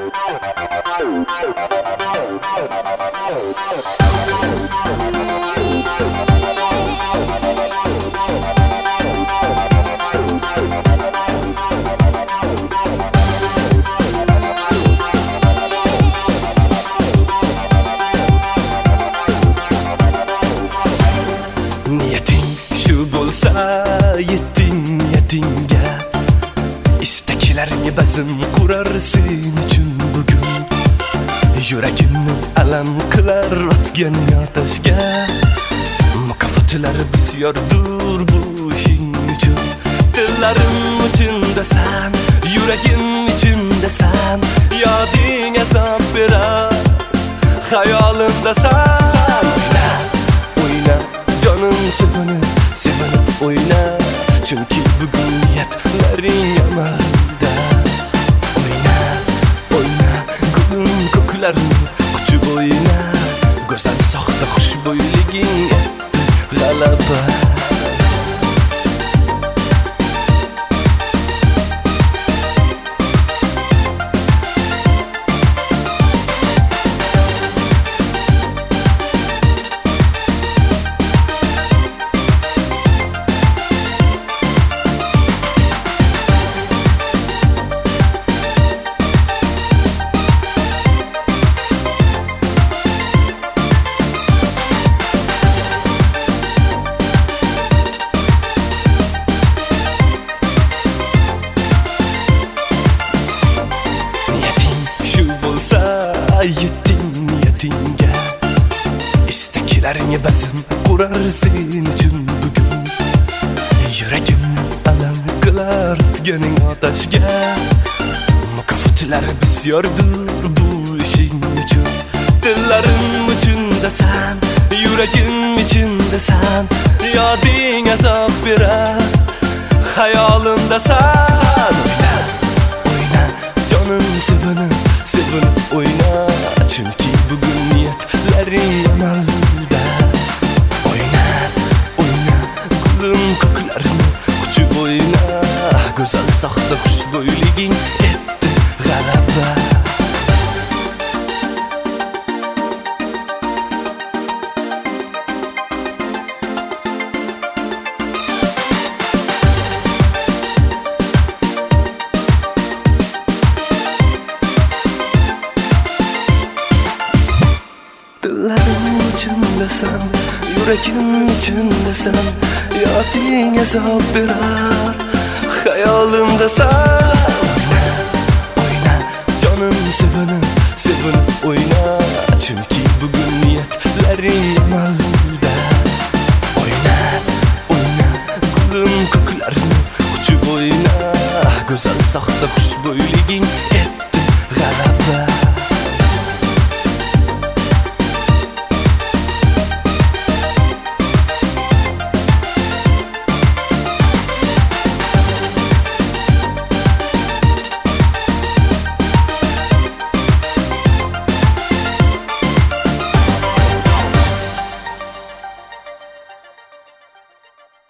Niyating shu bo'lsa, yetding niyatingga. Istaklarimga bazm qurar sen uchun bugun. Yuragimni alam qilar otgan otashga. Mukofotlari bisyordur bu ishing uchun. Dillarim uchundasan, yuragim ichundasan. Yoding azob berar, xayolimdasan. O'yna canım sevinib, sevinib o'yna. Chunki bugun niyatlaring amalda. O'yna, o'yna, gulim ko'klarni quchib o'yna. Go'zal soxta xushbo'yliging etdi g'alaba. Yetding niyatingga. Istaklaringga bazm qurar sen uchun bugun. Yuragimni alam qilar otganing otashga. Mukofotlari bisyordur bu ishing uchun. Dillarim uchundasan, yuragim ichundasan. Yoding azob berar, xayolimdasan. O'yna, o'yna, jonim sevinib, sevinib o'yna. Chunki bugun niyatlaring amalda. O'yna, o'yna, gulim ko'klarni quchib o'yna. Go'zal soxta xushbo'yliging etdi g'alaba. Dillarim uchundasan, yuragim ichundasan. Yoding azob berar, xayolimdasan. O'yna, o'yna, jonim sevinib, sevinib o'yna. Chunki bugun niyatlaring amalda. O'yna, o'yna, gulim ko'klarni quchib o'yna. Go'zal soxta